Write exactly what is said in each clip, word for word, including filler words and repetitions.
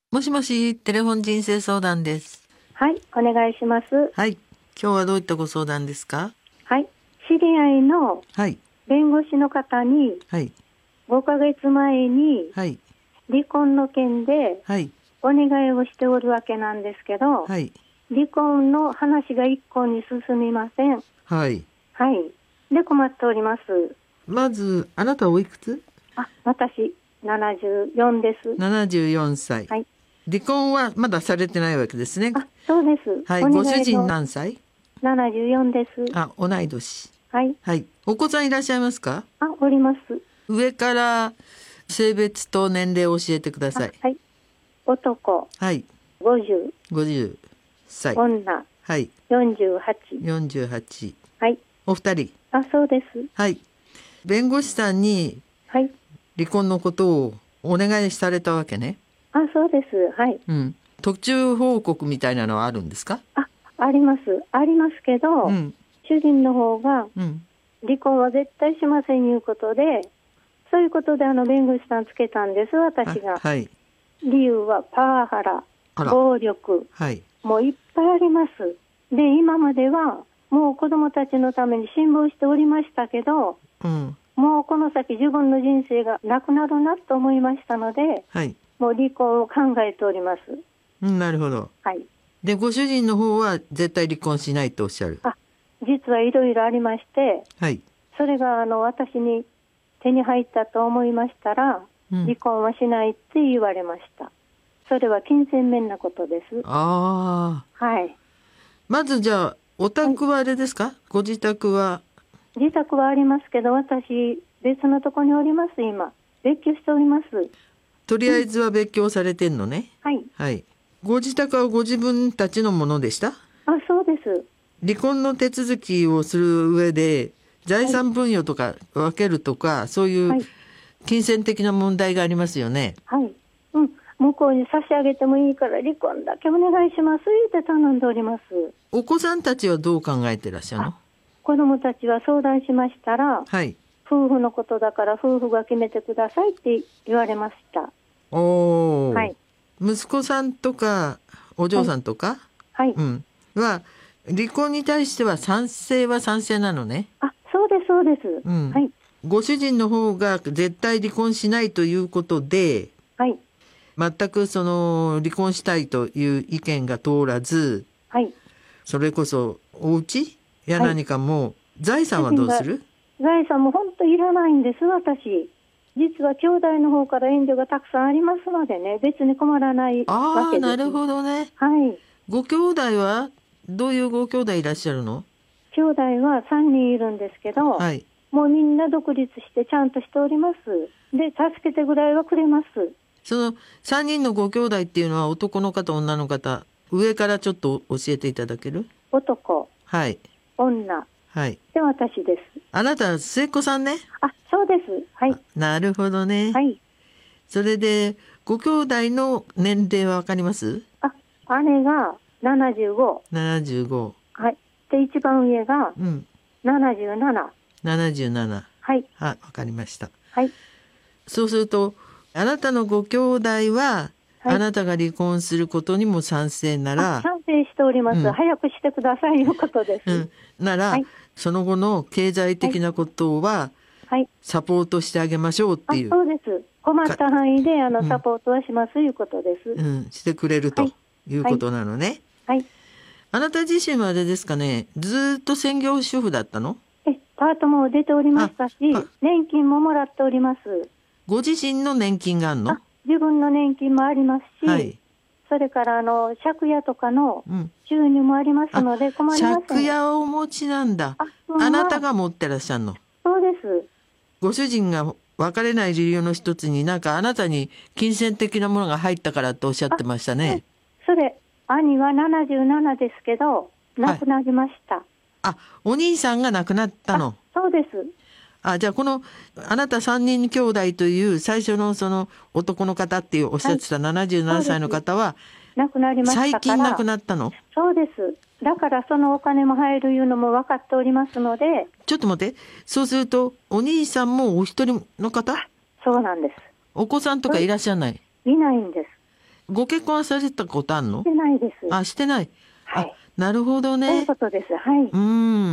もしもし、テレフォン人生相談です。 はい、お願いします。 はい、今日はどういったご相談ですか？ はい、知り合いのはい、 弁護士の方にはい、 ごかげつまえにはい、 離婚の件ではい、 お願いをしておるわけなんですけど、 はい、 離婚の話が一向に進みません。 はい。 はい、で困っております。 まず、あなたおいくつ？ あ、私ななじゅうよんです。 ななじゅうよんさい。 はい。 離婚はまだされてないわけですね。 あ、そうです。 はい、 お願いのご主人何歳？ ななじゅうよんです。 あ、同い年。 はい。 はい。お子さんいらっしゃいますか？ あ、おります。 上から性別と年齢を教えてください。 はい。男はい。 ごじゅう、 ごじゅっさい。 女はい。 よんじゅうはち。 よんじゅうはち。 はい。 お二人。 あ、そうです。 はい。弁護士さんにはい。 離婚のことをお願いされたわけね。 あ、そうです。はい。 うん。途中報告みたいなのはあるんですか？ あ、あります。ありますけど、 うん。 主人の方がうん。 離婚は絶対しませんいうことで、そういうことであの弁護士さんつけたんです、私が。 はい。 理由はパワハラ、 あら。 暴力、 はい。 もういっぱいあります。で、今まではもう子供たちのために辛抱しておりましたけど、 うん。 もうこの先自分の人生がなくなるなと思いましたので、 はい。 もう離婚を考えております。 うん、なるほど。 はい。 で、ご主人の方は絶対離婚しないとおっしゃる。 あ、実はいろいろありまして、 はい。 それがあの私に手に入ったと思いましたら、 うん、 離婚はしないって言われました。それは金銭面なことです。 ああ。 はい。 まずじゃあ、お宅はあれですか？はい、ご自宅は。 自宅はありますけど、私別のところにおります。今別居しております。 とりあえずは別居されてんのね。 はい。 はい。ご自宅はご自分たちのものでした？ あ、そうです。 離婚の手続きをする上で財産分与とか分けるとか、はい、そういう金銭的な問題がありますよね。 はい。うん。向こうに差し上げてもいいから離婚だけお願いします言って頼んでおります。 お子さんたちはどう考えてらっしゃるの？ 子供たちは相談しましたら、 はい、 夫婦のことだから夫婦が決めてくださいって言われました。 おー、 はい。 息子さんとかお嬢さんとか、 はい、 うん、は離婚に対しては賛成は賛成なのね。 あ、そうですそうです、 うん、 はい、 ご主人の方が絶対離婚しないということで、 はい、 全くその離婚したいという意見が通らず、 はい、 それこそお家や何かも財産はどうする？ 財産も本当いらないんです。私実は兄弟の方から援助がたくさんありますのでね、別に困らないわけです。 ああ、なるほどね。 はい。 ご兄弟はどういうご兄弟いらっしゃるの？ 兄弟はさんにんいるんですけど、 はい、 もうみんな独立してちゃんとしております。で、助けてぐらいはくれます。 そのさんにんのご兄弟っていうのは男の方女の方、上からちょっと教えていただける？ 男、 はい、 女、 はい、 で私です。 あなた末っ子さんね。 あ、そうです。はい。 なるほどね。 はい。 それでご兄弟の年齢はわかります？ あ、姉がななじゅうご。 ななじゅうご。 はい。で、一番上がななじゅうなな。うん、 ななじゅうなな。 はい。 あ、わかりました。 はい。 そうすると、あなたのご兄弟は、はい、あなたが離婚することにも賛成なら、 賛成しております、うん、早くしてくださいいうことです、 うん、なら、はい、その後の経済的なことは、はい、サポートしてあげましょうっていう。 あ、そうです。困った範囲であの、うん、サポートはしますいうことです、 うん、してくれるということなのね。 はい。はい、 あなた自身はあれですかね、ずっと専業主婦だったの？ え、パートも出ておりましたし、年金ももらっております。 ご自身の年金があるの？ 自分の年金もありますし、 はい、 それからあの借家とかの収入もありますので困りません。 借家をお持ちなんだ。あ、うん、あなたが持ってらっしゃるの？ そうです。 ご主人が別れない理由の一つになんかあなたに金銭的なものが入ったからとおっしゃってましたね。 それ兄はななじゅうななですけど亡くなりました、はい、 あ、お兄さんが亡くなったの？ そうです。 あ、じゃあこのあなたさんにん兄弟という最初のその男の方っていうおっしゃってたななじゅうななさいの方は亡くなりましたから。 最近亡くなったの？ そうです。だからそのお金も入るいうのも分かっておりますので。 ちょっと待って、そうするとお兄さんもお一人の方？ そうなんです。 お子さんとかいらっしゃらない？ いないんです。 ご結婚はされたことあるの？ してないです。 あ、してない。 はい。 あ、なるほどね。 そういうことです。はい。 うん。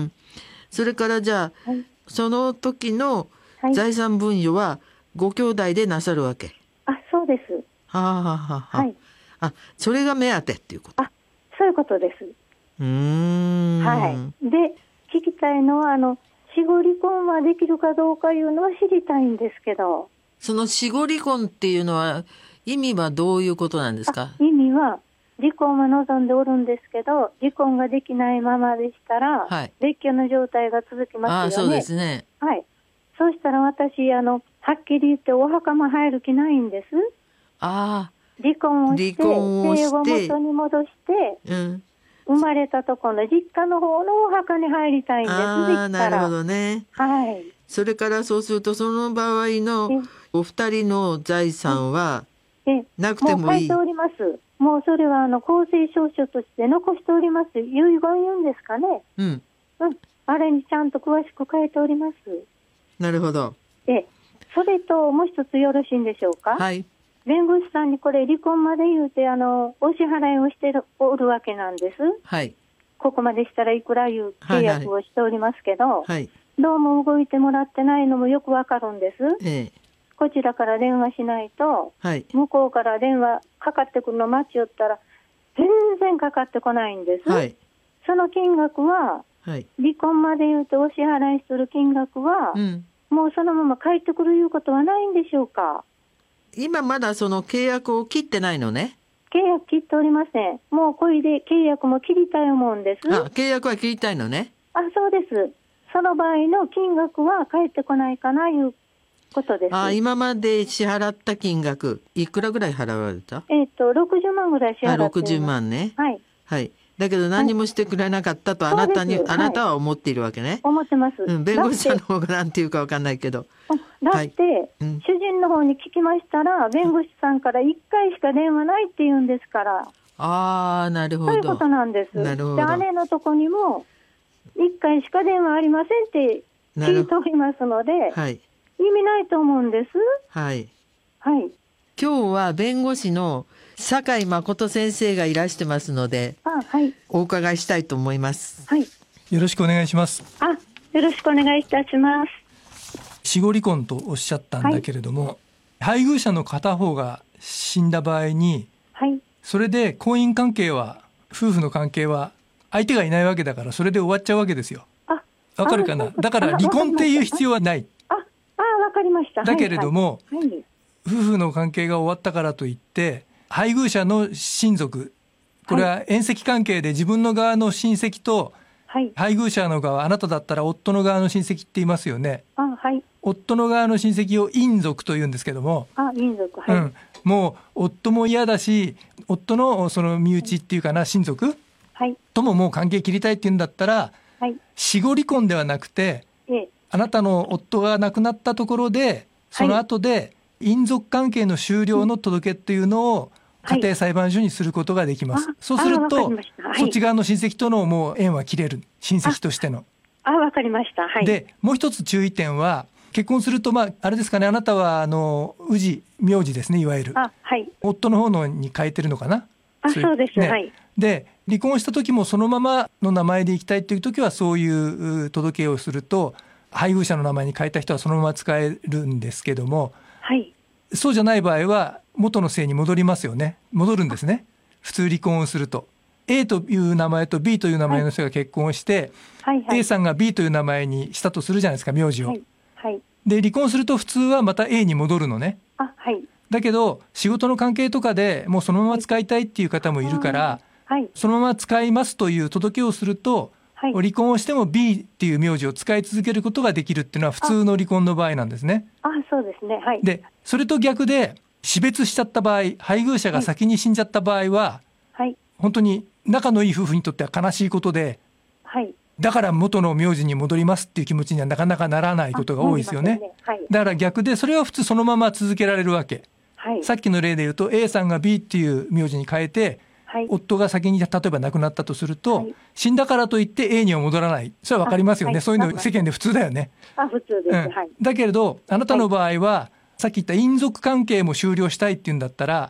それからじゃあ、はい、その時の財産分与はご兄弟でなさるわけ？ はい、あ、そうです。 はあ、はあはあ、はい。あ、それが目当てっていうこと？ あ、そういうことです。 うーん。 はい。で、聞きたいのは、あの、死後離婚はできるかどうかいうのは知りたいんですけど。 その死後離婚っていうのは、意味はどういうことなんですか？ 意味は、離婚は望んでおるんですけど、離婚ができないままでしたら、はい、別居の状態が続きますよね。 ああ、そうですね。 はい。そうしたら私、あの、はっきり言ってお墓も入る気ないんです。 ああ。 離婚をして、生を元に戻して、 うん、 生まれたところの実家の方のお墓に入りたいんです。 ああ、なるほどね。 はい。 それからそうすると、その場合のお二人の財産はなくてもいい。 もう書いております。もうそれはあの公正証書として残しております。遺言言うんですかね。うん。うん。あれにちゃんと詳しく書いております。 なるほど。 で、それともう一つよろしいんでしょうか。 はい。 弁護士さんにこれ離婚まで言うて、あの、お支払いをしておるわけなんです。 はい。 ここまでしたらいくらいう契約をしておりますけど、はいはい、どうも動いてもらってないのもよくわかるんです。ええ、こちらから電話しないと、はい、向こうから電話かかってくるの待ちよったら、全然かかってこないんです。はい、その金額は、はい、離婚まで言うとお支払いする金額は、うん、もうそのまま返ってくるいうことはないんでしょうか。 今まだその契約を切ってないのね。 契約切っておりません。もうこれで契約も切りたい思うんです。 あ、契約は切りたいのね。 あ、そうです。その場合の金額は返ってこないかないうことです。 あ、今まで支払った金額いくらぐらい払われた？ えっとろくじゅうまんぐらい支払っています。あ、 ろくじゅうまんね。 はい。 はい。だけど何もしてくれなかったとあなたに、はい、あなたは思っているわけね。 思ってます。 うん、弁護士さんの方がなんていうかわかんないけど。 だって、はいうん、主人の方に聞きましたら、弁護士さんからいっかいしか電話ないって言うんですから。 ああ、なるほど。 そういうことなんです。 なるほど。 で、姉のとこにもいっかいしか電話ありませんって聞いておりますので、はい、意味ないと思うんです。 はい。 はい。 今日は弁護士の酒井誠先生がいらしてますので、 あ、はい、 お伺いしたいと思います。 はい。 よろしくお願いします。 あ、よろしくお願いいたします。 死後離婚とおっしゃったんだけれども、はい、配偶者の片方が死んだ場合に、はい、それで婚姻関係は夫婦の関係は相手がいないわけだからそれで終わっちゃうわけですよ。あ、わかるかな。だから離婚っていう必要はない。 あ、あ、わかりました。 だけれども、 はいはい、 夫婦の関係が終わったからといって配偶者の親族、これは縁戚関係で自分の側の親戚と、はい、配偶者の側、あなただったら夫の側の親戚って言いますよね。 あ、はい、 夫の側の親戚を姻族というんですけども、 あ、姻族、はい、うん、 もう夫も嫌だし夫のその身内っていうかな親族、はい、とももう関係切りたいっていうんだったら、はい、死後離婚ではなくて、ええ、あなたの夫が亡くなったところでその後で姻族関係の終了の届けっていうのを家庭裁判所にすることができます、はい、そうすると、はい、そっち側の親戚とのもう縁は切れる、親戚としての。 あ、わかりました、はい、 でもう一つ注意点は結婚すると、まあ、あれですかね、あなたはあの氏名字ですね、いわゆる。 あ、はい、 夫の方のに変えてるのかな。 あ、そう、そうです、ね、はい。 で離婚した時もそのままの名前でいきたいという時はそういう届けをすると配偶者の名前に変えた人はそのまま使えるんですけども、はい、そうじゃない場合は元の姓に戻りますよね。戻るんですね、普通離婚をすると。 A という名前と B という名前の人が結婚をして、はいはいはい、A さんが B という名前にしたとするじゃないですか、名字を、はいはい、で離婚すると普通はまた A に戻るのね。あ、はい、だけど仕事の関係とかでもうそのまま使いたいっていう方もいるから、はい、そのまま使いますという届けをすると、はい、離婚をしても B っていう名字を使い続けることができるっていうのは普通の離婚の場合なんですね。 あ、そうですね、はい、 でそれと逆で死別しちゃった場合、配偶者が先に死んじゃった場合は、はい、本当に仲のいい夫婦にとっては悲しいことで、はい、だから元の名字に戻りますっていう気持ちにはなかなかならないことが多いですよね。はい、だから逆でそれは普通そのまま続けられるわけ、はい、さっきの例で言うと A さんが B っていう名字に変えて、はい、夫が先に例えば亡くなったとすると、はい、死んだからといって A には戻らない、それは分かりますよね、はい、そういうの世間で普通だよね。 あ、普通です、うん、はい、 だけれどあなたの場合は、はい、さっき言った姻族関係も終了したいっていうんだったら、はい、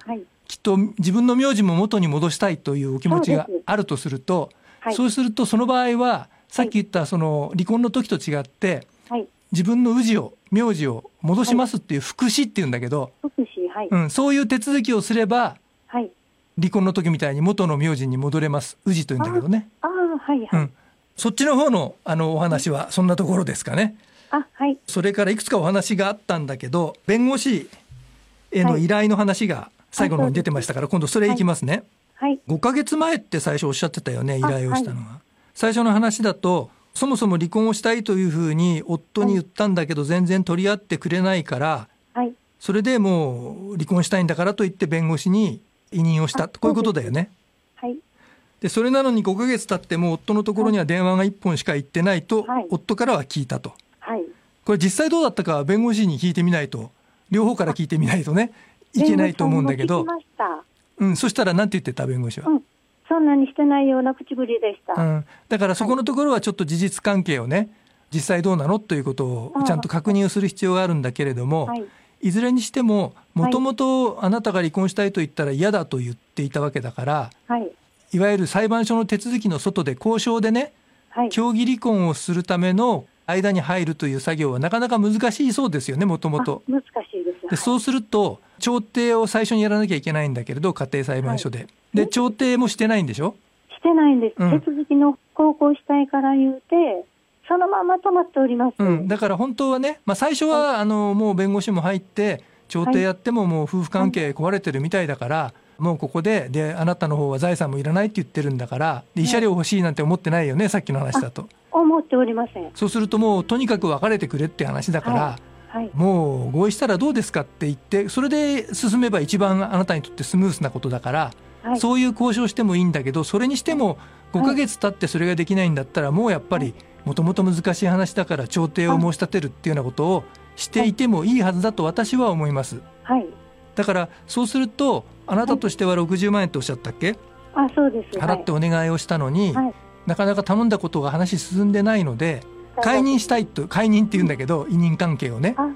きっと自分の名字も元に戻したいというお気持ちがあるとすると、そう、はい、そうするとその場合はさっき言ったその離婚の時と違って、はい、自分の氏を名字を戻しますっていう副氏っていうんだけど、 副氏、はい、 うん、そういう手続きをすれば、はい、離婚の時みたいに元の名字に戻れます。氏というんだけどね。 ああ、はいはい、うん、 そっちの方のあのお話はそんなところですかね。 あ、はい、 それからいくつかお話があったんだけど、弁護士への依頼の話が最後の方に出てましたから、今度それいきますね。はい、ごかげつまえって最初おっしゃってたよね、依頼をしたのは。はい、最初の話だと、そもそも離婚をしたいというふうに夫に言ったんだけど全然取り合ってくれないから、はい、それでもう離婚したいんだからと言って弁護士に委任をした、こういうことだよね。はい、でそれなのにごかげつ経っても夫のところには電話がいっぽんしか行ってないと、はい、夫からは聞いたと。はい、これ実際どうだったかは弁護士に聞いてみないと、両方から聞いてみないとねいけないと思うんだけど、うん、そしたら何て言ってた弁護士は、うん、 そんなにしてないような口ぶりでした。 うん、だからそこのところはちょっと事実関係をね、実際どうなのということをちゃんと確認をする必要があるんだけれども、はい、いずれにしてももともとあなたが離婚したいと言ったら嫌だと言っていたわけだから、はい、いわゆる裁判所の手続きの外で交渉でね、はい、協議離婚をするための間に入るという作業はなかなか難しいそうですよね、もともと。 難しいです。 でそうすると調停を最初にやらなきゃいけないんだけれど、家庭裁判所で、はい、で調停もしてないんでしょ。 してないんです、うん、手続きの高校したいから言うてそのまま止まっております、 うん、だから本当はね、まあ、最初は、はい、あのもう弁護士も入って調停やってももう夫婦関係壊れてるみたいだから、はい、もうここでであなたの方は財産もいらないって言ってるんだから慰謝料欲しいなんて思ってないよね、さっきの話だと。 思っておりません。 そうするともうとにかく別れてくれって話だから、はいはい、もう合意したらどうですかって言ってそれで進めば一番あなたにとってスムースなことだから、はい、そういう交渉してもいいんだけど、それにしてもごかげつ経ってそれができないんだったら、もうやっぱりもともと難しい話だから調停を申し立てるっていうようなことをしていてもいいはずだと私は思います、はい、だからそうするとあなたとしてはろくじゅうまんえんっておっしゃったっけ。 あ、そうです。 払ってお願いをしたのに、はい、なかなか頼んだことが話進んでないので解任したいと、解任って言うんだけど委任関係をね、はい、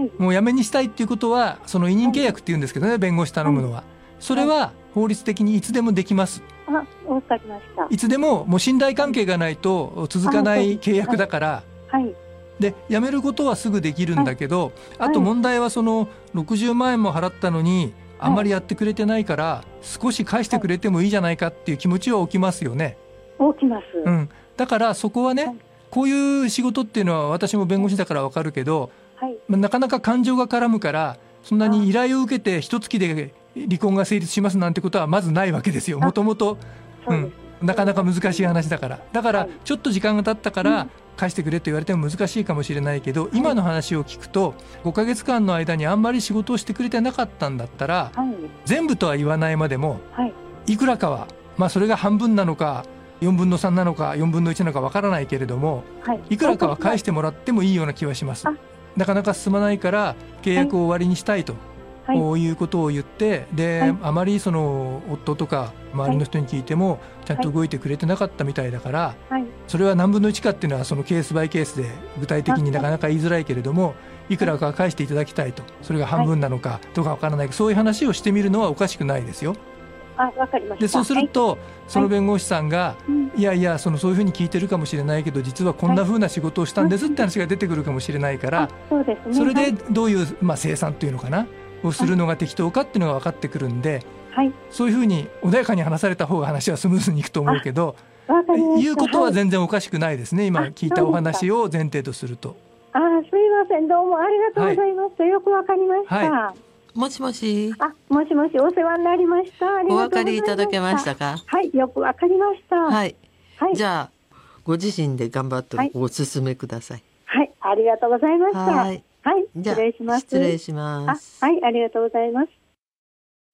もうやめにしたいっていうことはその委任契約って言うんですけどね、弁護士頼むのは、はい、それは法律的にいつでもできます。 あ、わかりました。 いつでももう信頼関係がないと続かない契約だから、はいはい、で辞めることはすぐできるんだけど、はい、あと問題はそのろくじゅうまんえんも払ったのにあんまりやってくれてないから少し返してくれてもいいじゃないかっていう気持ちは起きますよね。 起きます、 うん、だからそこはね、はい、こういう仕事っていうのは私も弁護士だから分かるけど、はい、なかなか感情が絡むからそんなに依頼を受けて一月で離婚が成立しますなんてことはまずないわけですよ。もともとなかなか難しい話だから。だからちょっと時間が経ったから返してくれと言われても難しいかもしれないけど、今の話を聞くとごかげつかんの間にあんまり仕事をしてくれてなかったんだったら、全部とは言わないまでもいくらかは、まあそれが半分なのかよんぶんのさんなのかよんぶんのいちなのかわからないけれども、いくらかは返してもらってもいいような気はします。なかなか進まないから契約を終わりにしたいと、はい、こういうことを言ってで、はい、あまりその夫とか周りの人に聞いてもちゃんと動いてくれてなかったみたいだから、はい、それは何分のいちかっていうのはそのケースバイケースで具体的になかなか言いづらいけれども、いくらか返していただきたいと、それが半分なのかどうかわからないけど、そういう話をしてみるのはおかしくないですよ。 あ、わかりました。 でそうすると、はい、その弁護士さんが、はい、いやいやそのそういうふうに聞いてるかもしれないけど実はこんなふうな仕事をしたんですって話が出てくるかもしれないから、 そうですね、 それでどういう、まあ、清算というのかなをするのが適当かっていうのが分かってくるんで、はい、そういうふうに穏やかに話された方が話はスムーズにいくと思うけど、言うことは全然おかしくないですね、今聞いたお話を前提とすると。 あ、すいません、どうもありがとうございます、はい、よくわかりました、はい、 もしもし。 あ、もしもし、お世話になりました。ありがとうございました。お分かりいただけましたか。はい、よくわかりました。 はい、はい、じゃあご自身で頑張ってお進めください。 はい、はい、ありがとうございました。 はい、 はい、失礼します。 失礼します。 あ、はい、ありがとうございます。